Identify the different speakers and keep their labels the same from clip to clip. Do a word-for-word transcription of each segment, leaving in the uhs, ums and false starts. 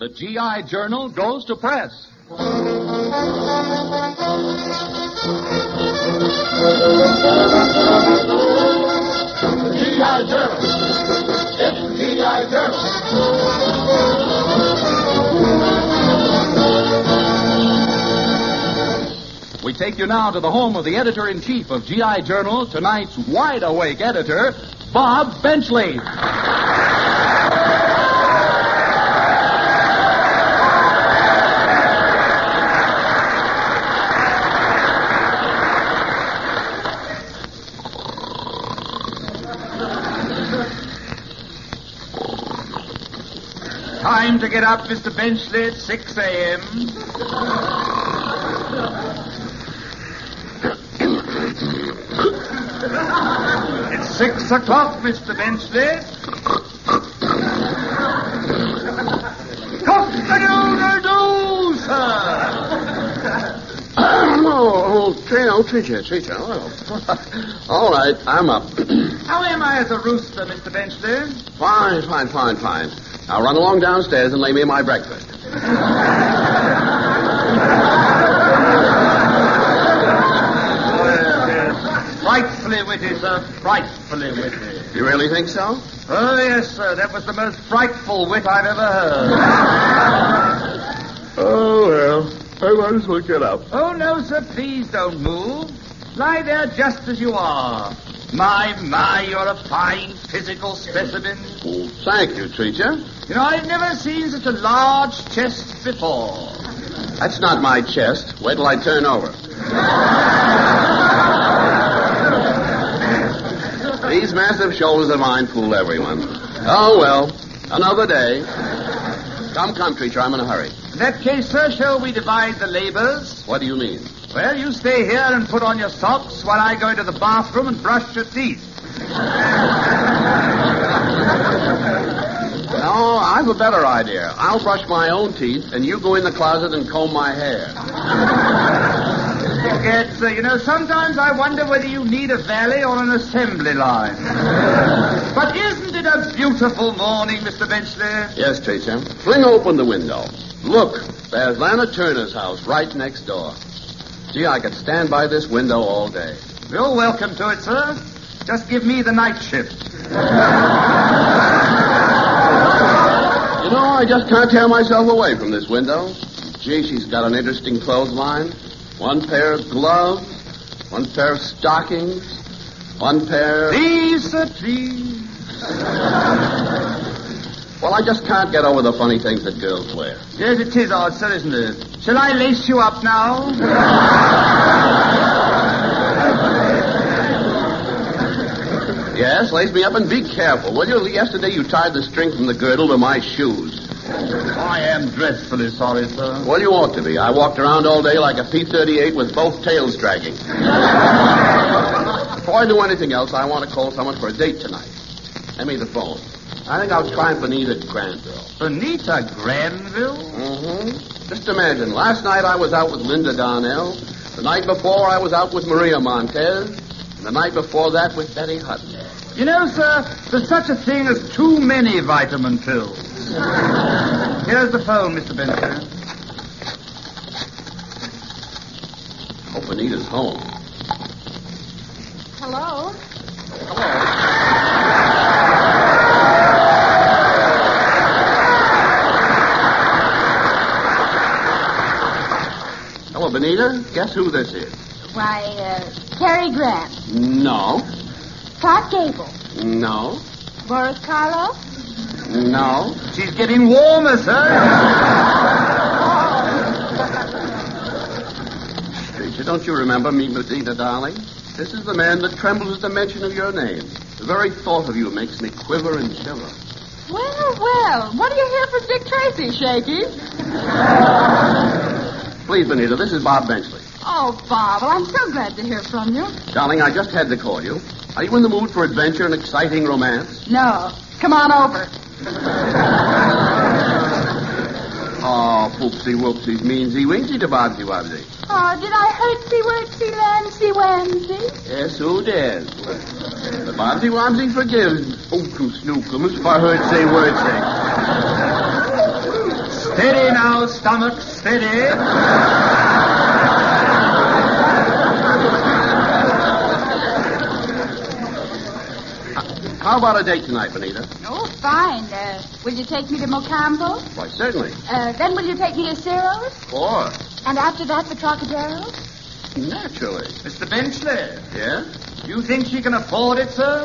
Speaker 1: the G I Journal goes to press.
Speaker 2: The G I Journal. It's the G I Journal.
Speaker 1: We take you now to the home of the editor-in-chief of G I Journal, tonight's wide-awake editor, Bob Benchley.
Speaker 3: Time to get up, Mister Benchley, at six a.m. It's six o'clock, Mister Benchley. Cock-a-doodle-doo, sir.
Speaker 4: Oh, oh, Trina, oh, Tricia, Tricia. Oh. All right, I'm up.
Speaker 3: How am I as a rooster, Mister Benchley?
Speaker 4: Fine, fine, fine, fine. Now run along downstairs and lay me my breakfast.
Speaker 3: Frightfully witty, sir. Frightfully witty.
Speaker 4: You really think so?
Speaker 3: Oh, yes, sir. That was the most frightful wit I've ever heard.
Speaker 4: Oh, well, I might as well get up.
Speaker 3: Oh, no, sir. Please don't move. Lie there just as you are. My, my, you're a fine physical specimen.
Speaker 4: Oh, thank you, Treacher.
Speaker 3: You know, I've never seen such a large chest before.
Speaker 4: That's not my chest. Wait till I turn over. These massive shoulders of mine fool everyone. Oh, well, another day. Come, come, Treacher, I'm in a hurry.
Speaker 3: In that case, sir, shall we divide the labors?
Speaker 4: What do you mean?
Speaker 3: Well, you stay here and put on your socks while I go into the bathroom and brush your teeth.
Speaker 4: No, I've a better idea. I'll brush my own teeth, and you go in the closet and comb my hair.
Speaker 3: Forget, sir. You know, sometimes I wonder whether you need a valley or an assembly line. But isn't it a beautiful morning, Mister Benchley?
Speaker 4: Yes, Treacher. Fling open the window. Look, there's Lana Turner's house right next door. Gee, I could stand by this window all day.
Speaker 3: You're welcome to it, sir. Just give me the night shift.
Speaker 4: You know, I just can't tear myself away from this window. Gee, she's got an interesting clothesline. One pair of gloves, one pair of stockings, one pair...
Speaker 3: Please, sir, please.
Speaker 4: Well, I just can't get over the funny things that girls wear.
Speaker 3: Yes, it is odd, sir, isn't it? Shall I lace you up now?
Speaker 4: Yes, lace me up and be careful, will you? Yesterday you tied the string from the girdle to my shoes.
Speaker 3: I am dreadfully sorry, sir.
Speaker 4: Well, you ought to be. I walked around all day like a P thirty-eight with both tails dragging. Before I do anything else, I want to call someone for a date tonight. Hand me the phone. I think I'll try Benita Granville.
Speaker 3: Benita Granville?
Speaker 4: Mm-hmm. Just imagine, last night I was out with Linda Darnell. The night before I was out with Maria Montez. And the night before that with Betty Hutton.
Speaker 3: You know, sir, there's such a thing as too many vitamin pills. Here's the phone, Mister Benson.
Speaker 4: Hope Benita's home.
Speaker 5: Hello?
Speaker 4: Hello. Hello, Benita. Guess who this is?
Speaker 5: Why, uh, Cary Grant.
Speaker 4: No.
Speaker 5: Clark Gable.
Speaker 4: No.
Speaker 5: Boris Karloff.
Speaker 4: No.
Speaker 3: She's getting warmer, sir.
Speaker 4: Stranger, don't you remember me, Benita, darling? This is the man that trembles at the mention of your name. The very thought of you makes me quiver and shiver.
Speaker 5: Well, well, what do you hear from Dick Tracy, Shaky?
Speaker 4: Please, Benita, this is Bob Benchley.
Speaker 5: Oh, Bob, well, I'm so glad to hear from you.
Speaker 4: Darling, I just had to call you. Are you in the mood for adventure and exciting romance?
Speaker 5: No. Come on over.
Speaker 4: Oh, poopsie whoopsies, meansy wingsy to Bobsy Wobsy.
Speaker 5: Oh, did I hurtsy wurtsy lansy wansy?
Speaker 4: Yes, who did? The Bobsy Wobsy forgives. Oh, to snookums for hurtsy wurtsy.
Speaker 3: now, stomach, steady.
Speaker 4: How about a date tonight, Benita?
Speaker 5: Oh, fine. Uh, will you take me to Mocambo?
Speaker 4: Why, certainly.
Speaker 5: Uh, then will you take me to Ciro's?
Speaker 4: Of course.
Speaker 5: And after that, the Trocadero?
Speaker 4: Naturally.
Speaker 3: Mister Benchley,
Speaker 4: Yeah?
Speaker 3: you think she can afford it, sir?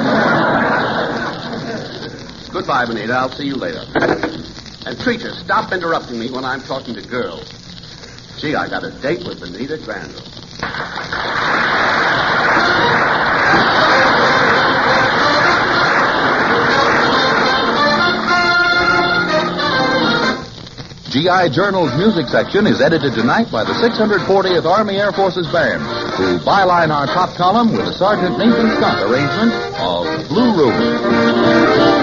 Speaker 4: Goodbye, Benita. I'll see you later. And Treacher, stop interrupting me when I'm talking to girls. Gee, I got a date with Benita Granville.
Speaker 1: G I. Journal's music section is edited tonight by the six hundred fortieth Army Air Forces Band, who byline our top column with a Sergeant Nathan Scott arrangement of Blue Room.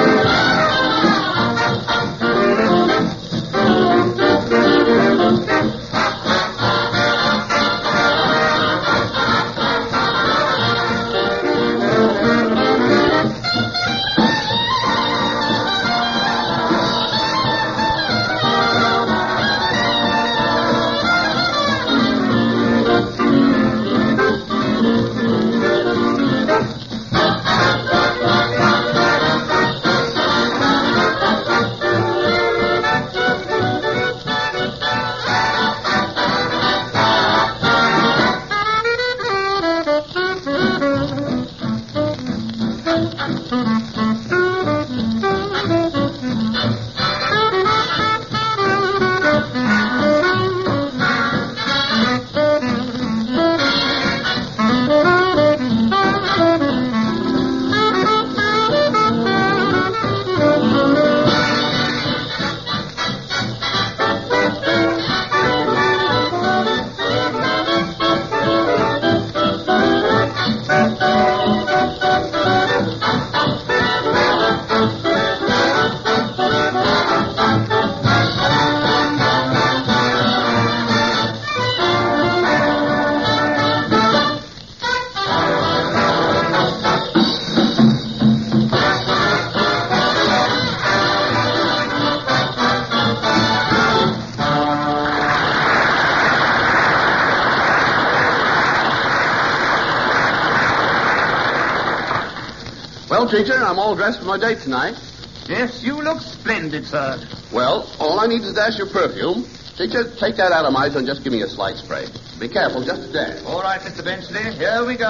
Speaker 4: Well, Treacher, I'm all dressed for my date tonight.
Speaker 3: Yes, you look splendid, sir.
Speaker 4: Well, all I need is a dash of perfume. Treacher, take that atomizer and just give me a slight spray. Be careful, just a dash.
Speaker 3: All right, Mister Benchley, here we go.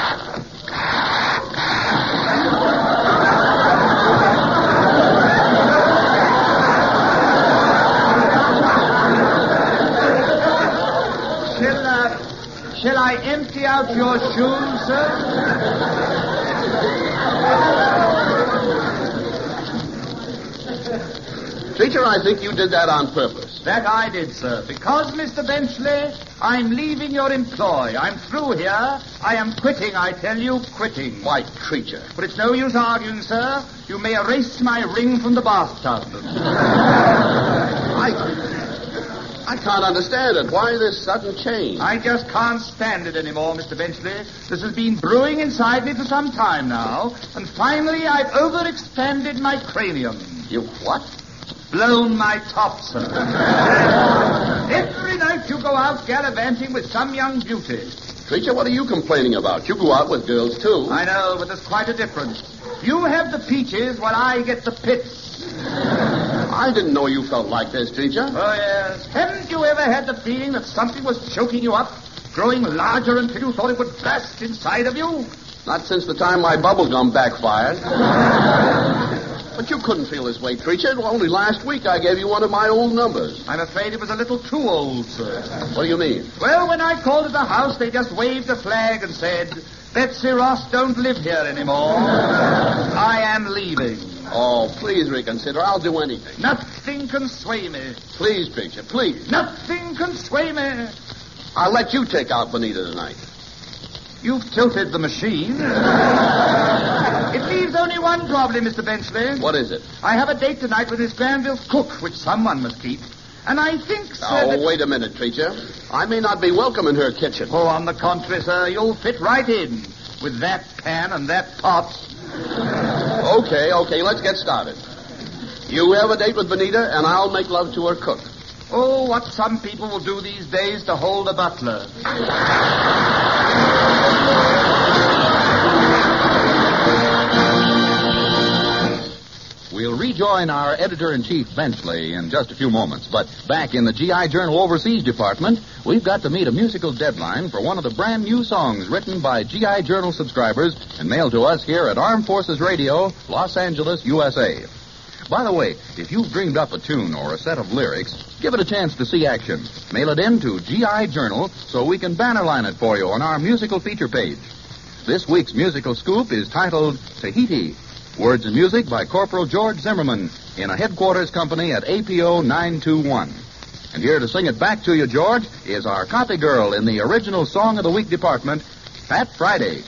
Speaker 3: Shall, uh, shall I empty out your shoes, sir?
Speaker 4: Treacher, I think you did that on purpose.
Speaker 3: That I did, sir. Because, Mister Benchley, I'm leaving your employ. I'm through here. I am quitting, I tell you, quitting.
Speaker 4: Why, Treacher.
Speaker 3: But it's no use arguing, sir. You may erase my ring from the bathtub.
Speaker 4: I, I can't understand it. Why this sudden change?
Speaker 3: I just can't stand it anymore, Mister Benchley. This has been brewing inside me for some time now, and finally I've overexpanded my cranium.
Speaker 4: You what?
Speaker 3: Blown my top, sir. Every night you go out gallivanting with some young beauty.
Speaker 4: Treacher, what are you complaining about? You go out with girls, too.
Speaker 3: I know, but there's quite a difference. You have the peaches while I get the pits.
Speaker 4: I didn't know you felt like this, Treacher.
Speaker 3: Oh, yes. Haven't you ever had the feeling that something was choking you up, growing larger until you thought it would burst inside of you?
Speaker 4: Not since the time my bubble gum backfired. But you couldn't feel this way, Treacher. Only last week I gave you one of my old numbers.
Speaker 3: I'm afraid it was a little too old, sir.
Speaker 4: What do you mean?
Speaker 3: Well, when I called at the house, they just waved a flag and said, Betsy Ross don't live here anymore. I am leaving.
Speaker 4: Oh, please reconsider. I'll do anything.
Speaker 3: Nothing can sway me.
Speaker 4: Please, Treacher, please.
Speaker 3: Nothing can sway me.
Speaker 4: I'll let you take out Bonita tonight.
Speaker 3: You've tilted the machine. It leaves only one problem, Mister Benchley.
Speaker 4: What is it?
Speaker 3: I have a date tonight with Miss Granville's cook, which someone must keep. And I think, sir,
Speaker 4: Oh,
Speaker 3: that...
Speaker 4: wait a minute, Treacher. I may not be welcome in her kitchen.
Speaker 3: Oh, on the contrary, sir, you'll fit right in with that pan and that pot.
Speaker 4: Okay, okay, let's get started. You have a date with Bonita, and I'll make love to her cook.
Speaker 3: Oh, what some people will do these days to hold a butler.
Speaker 1: We'll rejoin our editor-in-chief, Benchley, in just a few moments. But back in the G I Journal Overseas Department, we've got to meet a musical deadline for one of the brand new songs written by G I Journal subscribers and mailed to us here at Armed Forces Radio, Los Angeles, U S A. By the way, if you've dreamed up a tune or a set of lyrics, give it a chance to see action. Mail it in to G I Journal so we can bannerline it for you on our musical feature page. This week's musical scoop is titled Tahiti. Words and music by Corporal George Zimmerman in a headquarters company at A P O nine two one. And here to sing it back to you, George, is our copy girl in the original Song of the Week department, Pat Friday.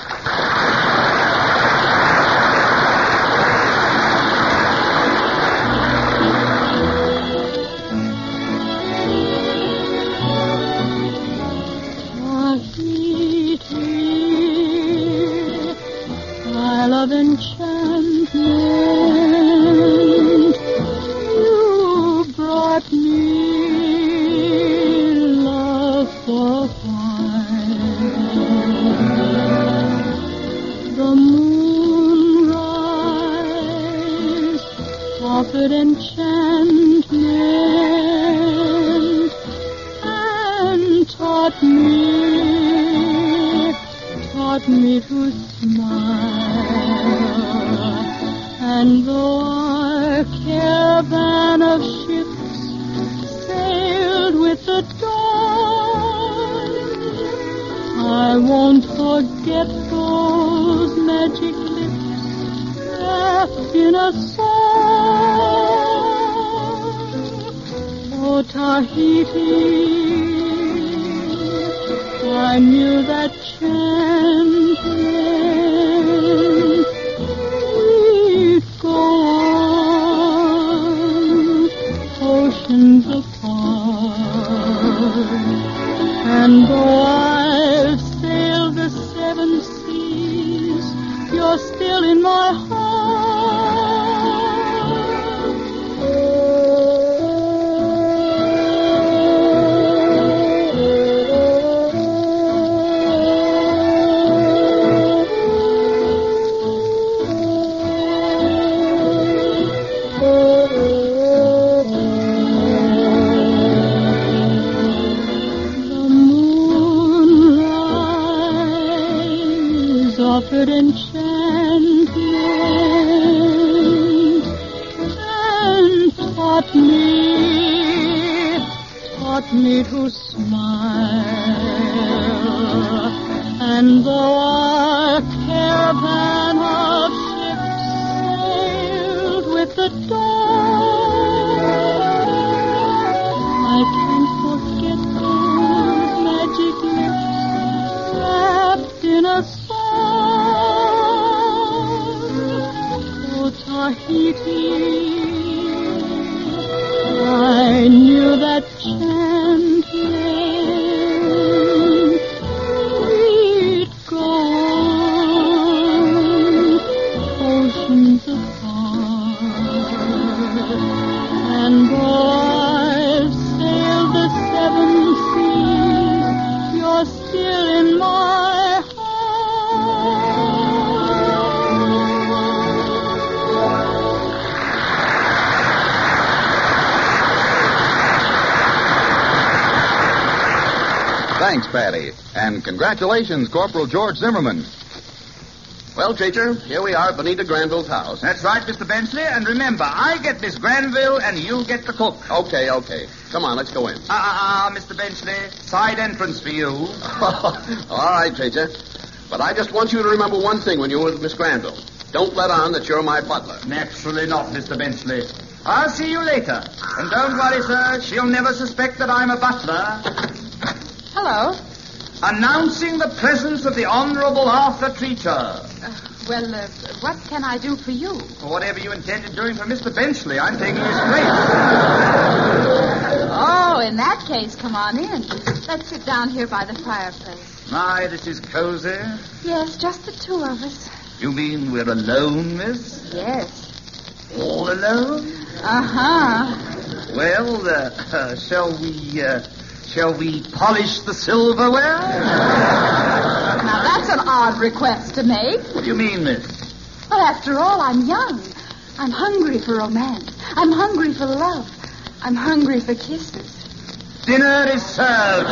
Speaker 5: Love enchantment, you brought me love for wine. The moonrise offered enchantment and taught me, taught me to smile. And though our caravan of ships sailed with the dawn, I won't forget those magic lips wrapped in a song. Oh, Tahiti, I knew that enchantment. Oceans apart, and though I've sailed the seven seas, you're still in my heart. Offered enchantment and taught me, taught me to smile. And though our caravan of ships sailed with the dawn, I can't forget those magic lips wrapped in a song. Tahiti, I knew that enchantment. We'd go on, oceans apart, and though I've sailed the seven seas, you're still in my heart.
Speaker 1: Thanks, Patty. And congratulations, Corporal George Zimmerman.
Speaker 4: Well, teacher, here we are at Bonita Granville's house.
Speaker 3: That's right, Mister Benchley. And remember, I get Miss Granville and you get the cook.
Speaker 4: Okay, okay. Come on, let's go in.
Speaker 3: Ah, ah, ah, Mister Benchley. Side entrance for you.
Speaker 4: All right, teacher. But I just want you to remember one thing when you're with Miss Granville. Don't let on that you're my butler.
Speaker 3: Naturally not, Mister Benchley. I'll see you later. And don't worry, sir. She'll never suspect that I'm a butler.
Speaker 5: Hello.
Speaker 3: Announcing the presence of the Honorable Arthur Treacher.
Speaker 5: Uh, well, uh, what can I do for you?
Speaker 3: For whatever you intended doing for Mister Benchley, I'm taking his place.
Speaker 5: Oh, in that case, come on in. Let's sit down here by the fireplace.
Speaker 3: My, this is cozy.
Speaker 5: Yes, just the two of us.
Speaker 3: You mean we're alone, miss?
Speaker 5: Yes.
Speaker 3: All alone?
Speaker 5: Uh-huh.
Speaker 3: Well, Well, uh, uh, shall we, uh, shall we polish the silverware?
Speaker 5: Now, that's an odd request to make.
Speaker 3: What do you mean, miss?
Speaker 5: Well, after all, I'm young. I'm hungry for romance. I'm hungry for love. I'm hungry for kisses.
Speaker 3: Dinner is served.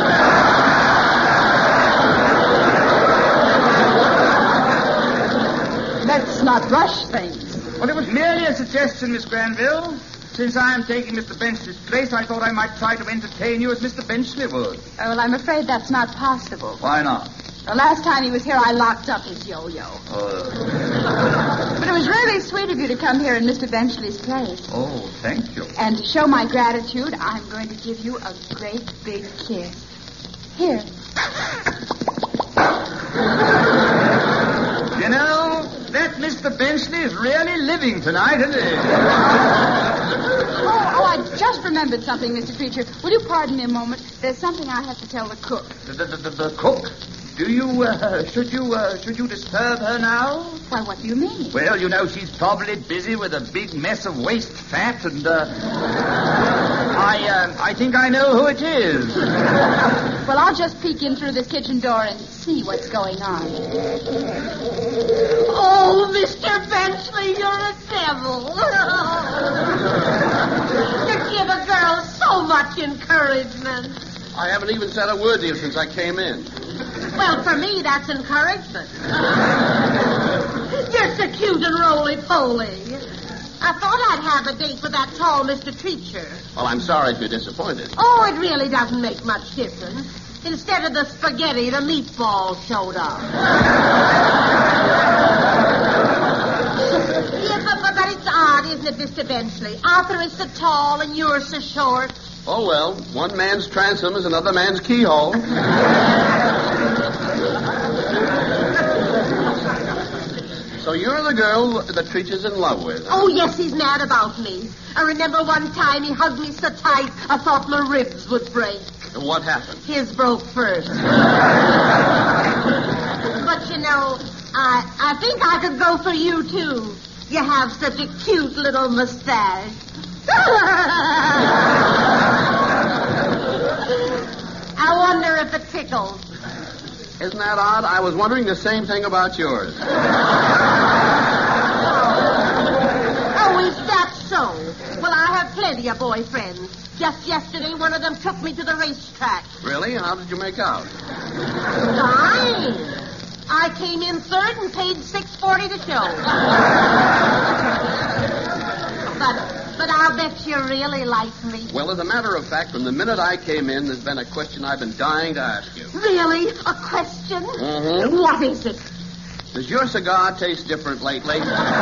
Speaker 5: Let's not rush things.
Speaker 3: Well, it was merely a suggestion, Miss Granville. Since I am taking Mister Benchley's place, I thought I might try to entertain you as Mister Benchley would.
Speaker 5: Oh, well, I'm afraid that's not possible.
Speaker 3: Why not?
Speaker 5: The last time he was here, I locked up his yo-yo.
Speaker 3: Uh,
Speaker 5: But it was really sweet of you to come here in Mister Benchley's place.
Speaker 3: oh, thank you.
Speaker 5: And to show my gratitude, I'm going to give you a great big kiss. Here.
Speaker 3: You know, that Mister Benchley is really living tonight, isn't he?
Speaker 5: Oh, oh, I just remembered something, Mister Preacher. Will you pardon me a moment? There's something I have to tell the cook.
Speaker 3: The, the, the, the cook? Do you, uh, should you, uh, should you disturb her now?
Speaker 5: Why, what do you mean?
Speaker 3: Well, you know, she's probably busy with a big mess of waste fat, and, uh, I, uh, I think I know who it is.
Speaker 5: Well, I'll just peek in through this kitchen door and see what's going on.
Speaker 6: Oh, Mister Benchley, you're a devil. You give a girl so much encouragement.
Speaker 4: I haven't even said a word to you since I came in.
Speaker 6: Well, for me, that's encouragement. You're so cute and roly-poly. I thought I'd have a date with that tall Mister Treacher.
Speaker 4: Well, I'm sorry if you're disappointed.
Speaker 6: Oh, it really doesn't make much difference. Instead of the spaghetti, the meatballs showed up. Yeah, but, but, but it's odd, isn't it, Mister Benchley? Arthur is so tall and you're so short.
Speaker 4: Oh, well, one man's transom is another man's keyhole. So you're the girl that Treacher's in love with. Huh?
Speaker 6: Oh, yes, he's mad about me. I remember one time he hugged me so tight, I thought my ribs would break.
Speaker 4: And what happened?
Speaker 6: His broke first. But, you know, I, I think I could go for you, too. You have such a cute little mustache. I wonder if it tickles.
Speaker 4: Isn't that odd? I was wondering the same thing about yours.
Speaker 6: Oh, is that so? Well, I have plenty of boyfriends. Just yesterday, one of them took me to the racetrack.
Speaker 4: Really? How did you make out?
Speaker 6: Fine. I came in third and paid six forty to show. But, but I'll bet you really like me.
Speaker 4: Well, as a matter of fact, from the minute I came in, there's been a question I've been dying to ask you.
Speaker 6: Really? A question?
Speaker 4: Mm-hmm.
Speaker 6: What is it?
Speaker 4: Does your cigar taste different lately?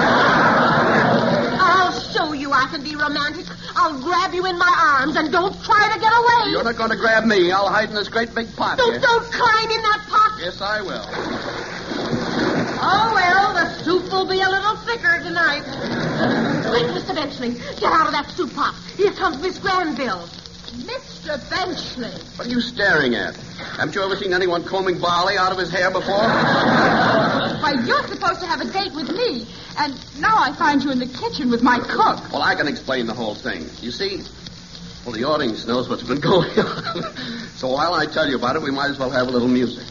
Speaker 6: I'll show you I can be romantic. I'll grab you in my arms and don't try to get away.
Speaker 4: You're not going to grab me. I'll hide in this great big pot
Speaker 6: Don't,
Speaker 4: here.
Speaker 6: don't climb in that pot.
Speaker 4: Yes, I will.
Speaker 6: Oh, well, the soup will be a little thicker tonight. Quick, Mister Benchley, get out of that soup pot. Here comes Miss Granville. Mister Benchley.
Speaker 4: What are you staring at? Haven't you ever seen anyone combing barley out of his hair before?
Speaker 5: Why, you're supposed to have a date with me, and now I find you in the kitchen with my cook.
Speaker 4: Well, I can explain the whole thing. You see, well, the audience knows what's been going on. So while I tell you about it, we might as well have a little music.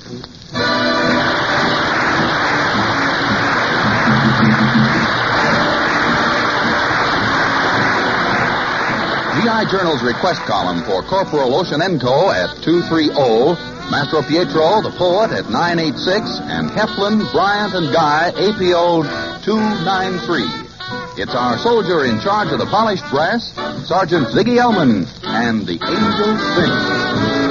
Speaker 1: G I Journal's request column for Corporal Oceanenko at two three zero, Mastro Pietro, the poet, at nine eight six, and Heflin, Bryant, and Guy, A P O two nine three. It's our soldier in charge of the polished brass, Sergeant Ziggy Elman, and the Angels Sing.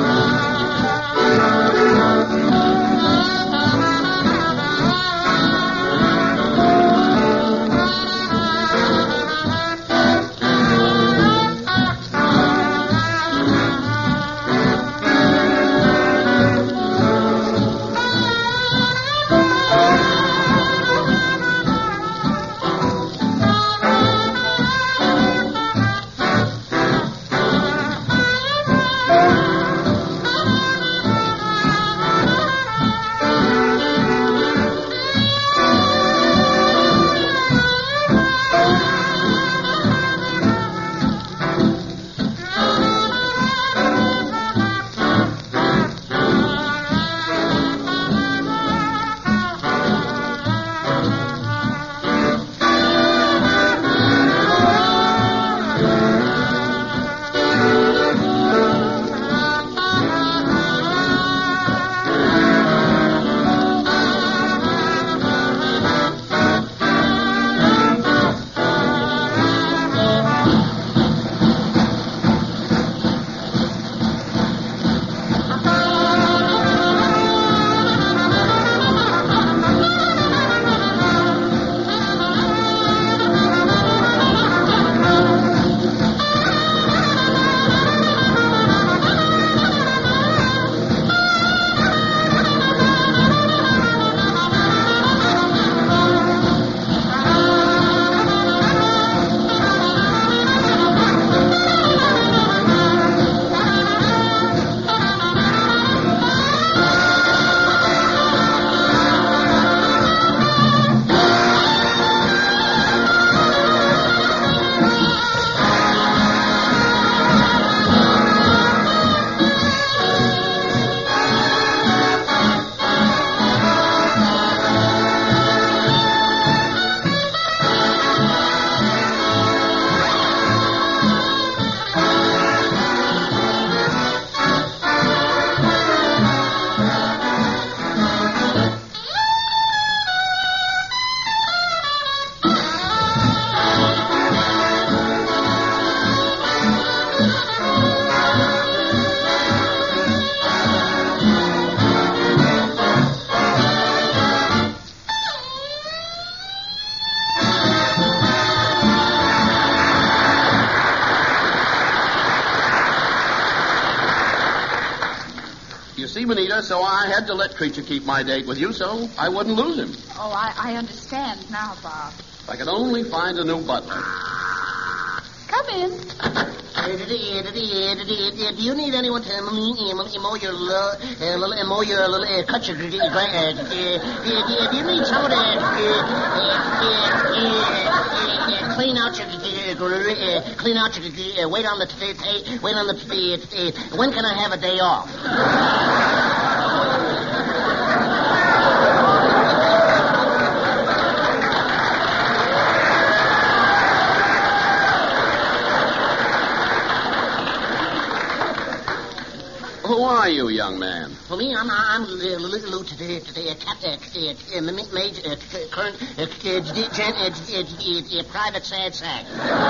Speaker 4: see Benita, so I had to let Creature keep my date with you so I wouldn't lose him.
Speaker 5: Oh, I, I understand now, Bob.
Speaker 4: If I could only find a new butler.
Speaker 5: Come in.
Speaker 7: Do you need anyone to mow your little, mow your little, cut your grass? Do you need someone to clean out your, clean out your, wait on the, wait on the, when can I have a day off?
Speaker 4: Who are you, young man?
Speaker 7: For me, I'm I'm Lieutenant today today Captain Major Current Private Sad Sack.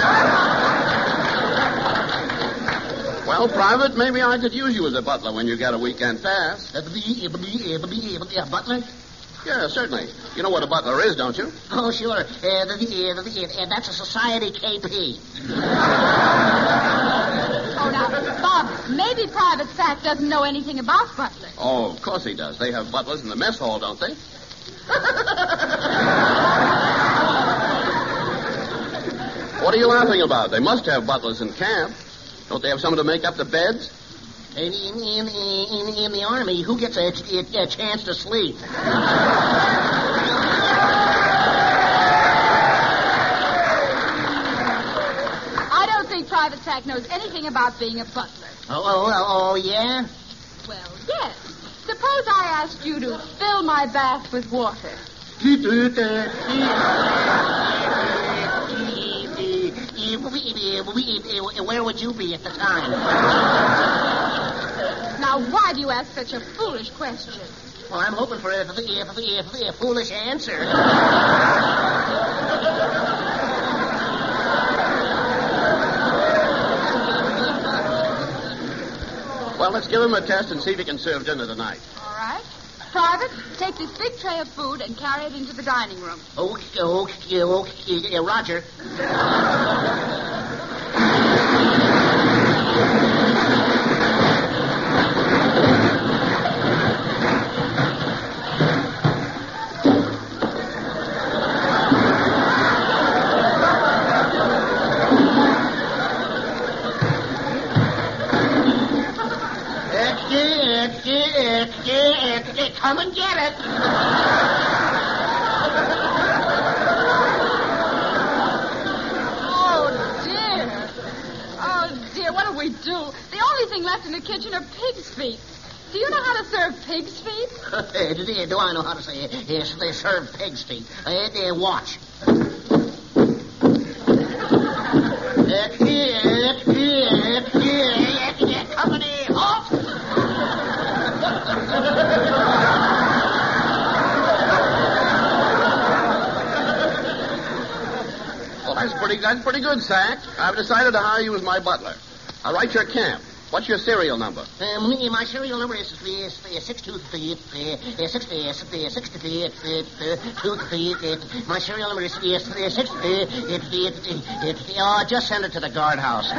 Speaker 4: Well, Private, maybe I could use you as a butler when you get a weekend pass.
Speaker 7: Butler?
Speaker 4: Yeah, certainly. You know what a butler is, don't you?
Speaker 7: Oh, sure. Uh, the, the, the, that's a society K P.
Speaker 5: Oh, now, Bob, maybe Private Sack doesn't know anything about butlers.
Speaker 4: Oh, of course he does. They have butlers in the mess hall, don't they? What are you laughing about? They must have butlers in camp. Don't they have someone to make up the beds?
Speaker 7: In, in, in, in the Army, who gets a, a, a chance to sleep?
Speaker 5: I don't think Private Sack knows anything about being a butler.
Speaker 7: Oh, oh, oh, yeah?
Speaker 5: Well, yes. Suppose I asked you to fill my bath with water.
Speaker 7: Where would you be at the time?
Speaker 5: Now, why do you ask such a foolish question?
Speaker 7: Well, I'm hoping for a, for a, for a, for a foolish answer.
Speaker 4: Well, let's give him a test and see if he can serve dinner tonight.
Speaker 5: All right. Private, take this big tray of food and carry it into the dining room.
Speaker 7: Okay, okay, okay, uh, Roger. Come and get it.
Speaker 5: Oh, dear. Oh, dear, what do we do? The only thing left in the kitchen are pig's feet. Do you know how to serve pig's feet?
Speaker 7: Do I know how to say it? Yes, they serve pig's feet. Uh, watch. Company, halt!
Speaker 4: Well, that's pretty, that's pretty good, Sack. I've decided to hire you as my butler. I'll write your camp. What's your serial number?
Speaker 7: Um, my serial number is six two three six six three two. My serial number is six. Oh, just send it to the guardhouse.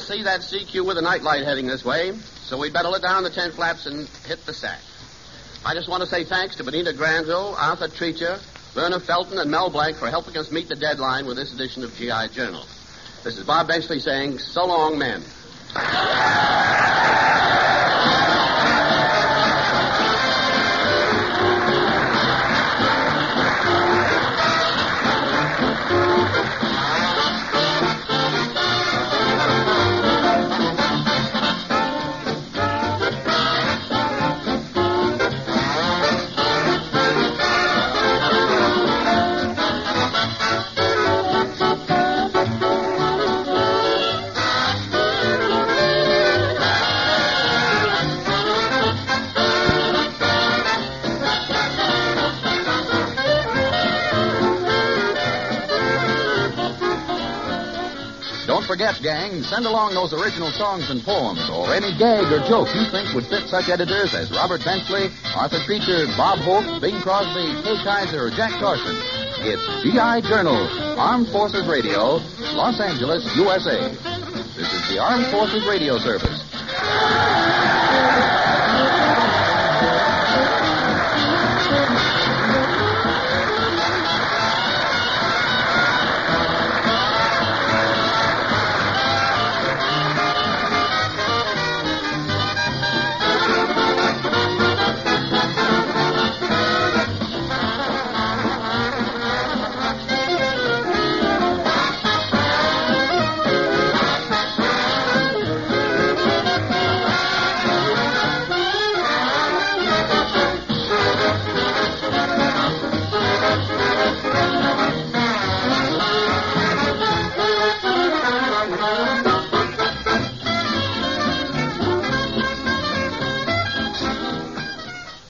Speaker 4: see that C Q with a nightlight heading this way, so we'd better let down the tent flaps and hit the sack. I just want to say thanks to Benita Granville, Arthur Treacher, Verna Felton, and Mel Blanc for helping us meet the deadline with this edition of G I. Journal. This is Bob Benchley saying, so long, men.
Speaker 1: Don't forget, gang, send along those original songs and poems or any gag or joke you think would fit such editors as Robert Benchley, Arthur Treacher, Bob Hope, Bing Crosby, Kay Kaiser, or Jack Carson. It's G I. Journal, Armed Forces Radio, Los Angeles, U S A. This is the Armed Forces Radio Service.